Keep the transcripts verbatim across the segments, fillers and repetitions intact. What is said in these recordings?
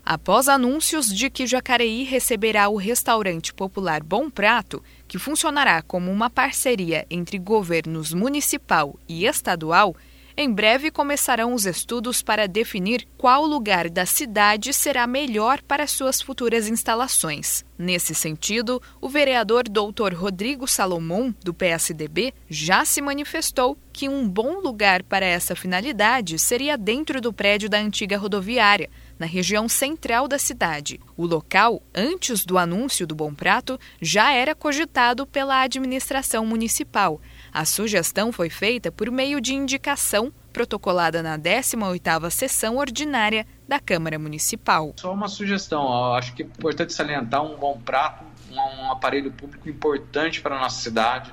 Após anúncios de que Jacareí receberá o restaurante popular Bom Prato, que funcionará como uma parceria entre governos municipal e estadual, em breve começarão os estudos para definir qual lugar da cidade será melhor para suas futuras instalações. Nesse sentido, o vereador doutor Rodrigo Salomão, do P S D B, já se manifestou que um bom lugar para essa finalidade seria dentro do prédio da antiga rodoviária, na região central da cidade. O local, antes do anúncio do Bom Prato, já era cogitado pela administração municipal. A sugestão foi feita por meio de indicação protocolada na décima oitava sessão ordinária da Câmara Municipal. Só uma sugestão, eu acho que é importante salientar um Bom Prato, um, um aparelho público importante para a nossa cidade,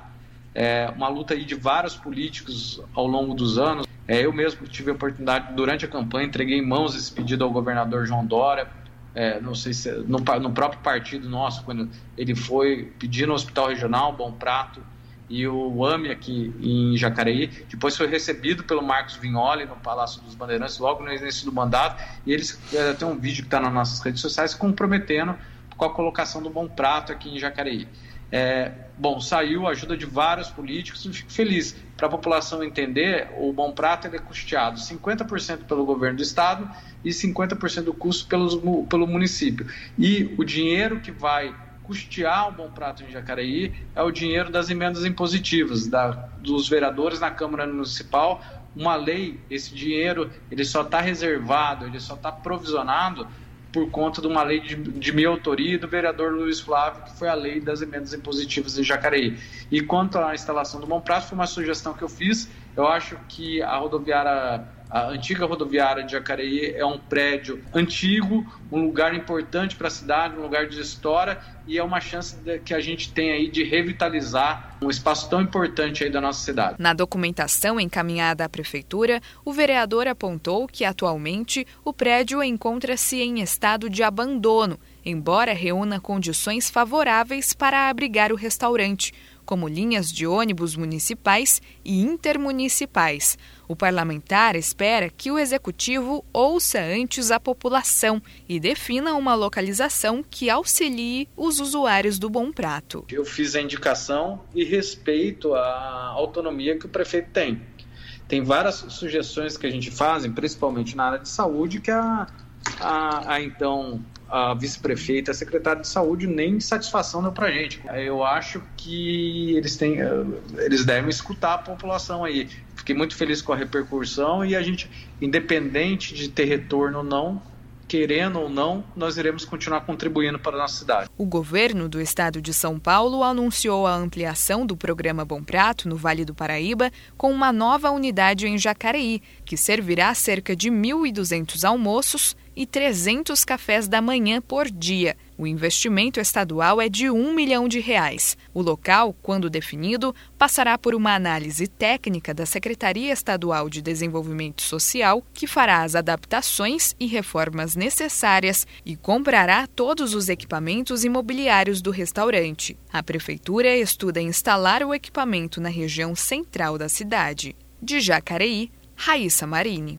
é uma luta aí de vários políticos ao longo dos anos. É, eu mesmo tive a oportunidade, durante a campanha, entreguei em mãos esse pedido ao governador João Dória, é, não sei se no, no próprio partido nosso, quando ele foi pedir no Hospital Regional Bom Prato, e o AME aqui em Jacareí, depois foi recebido pelo Marcos Vignoli no Palácio dos Bandeirantes, logo no início do mandato, e eles é, tem um vídeo que está nas nossas redes sociais comprometendo com a colocação do Bom Prato aqui em Jacareí. É, bom, saiu a ajuda de vários políticos, e fico feliz. Para a população entender, o Bom Prato ele é custeado cinquenta por cento pelo governo do estado e cinquenta por cento do custo pelos, pelo município. E o dinheiro que vai custear o Bom Prato em Jacareí é o dinheiro das emendas impositivas da, dos vereadores na Câmara Municipal. Uma lei, esse dinheiro ele só está reservado, ele só está provisionado por conta de uma lei de, de minha autoria do vereador Luiz Flávio, que foi a lei das emendas impositivas em Jacareí. E quanto à instalação do Bom Prato, foi uma sugestão que eu fiz. Eu acho que a rodoviária, a antiga rodoviária de Jacareí é um prédio antigo, um lugar importante para a cidade, um lugar de história, e é uma chance de, que a gente tem aí de revitalizar um espaço tão importante aí da nossa cidade. Na documentação encaminhada à Prefeitura, o vereador apontou que atualmente o prédio encontra-se em estado de abandono, embora reúna condições favoráveis para abrigar o restaurante, como linhas de ônibus municipais e intermunicipais. O parlamentar espera que o executivo ouça antes a população e defina uma localização que auxilie os usuários do Bom Prato. Eu fiz a indicação e respeito a autonomia que o prefeito tem. Tem várias sugestões que a gente faz, principalmente na área de saúde, que a, a, a então a vice-prefeita, a secretária de saúde, nem satisfação deu pra gente. Eu acho que eles, têm, eles devem escutar a população aí. Fiquei muito feliz com a repercussão e a gente, independente de ter retorno ou não, querendo ou não, nós iremos continuar contribuindo para a nossa cidade. O governo do estado de São Paulo anunciou a ampliação do programa Bom Prato no Vale do Paraíba com uma nova unidade em Jacareí, que servirá cerca de mil e duzentos almoços e trezentos cafés da manhã por dia. O investimento estadual é de um milhão de reais. O local, quando definido, passará por uma análise técnica da Secretaria Estadual de Desenvolvimento Social, que fará as adaptações e reformas necessárias e comprará todos os equipamentos imobiliários do restaurante. A Prefeitura estuda instalar o equipamento na região central da cidade. De Jacareí, Raíssa Marini.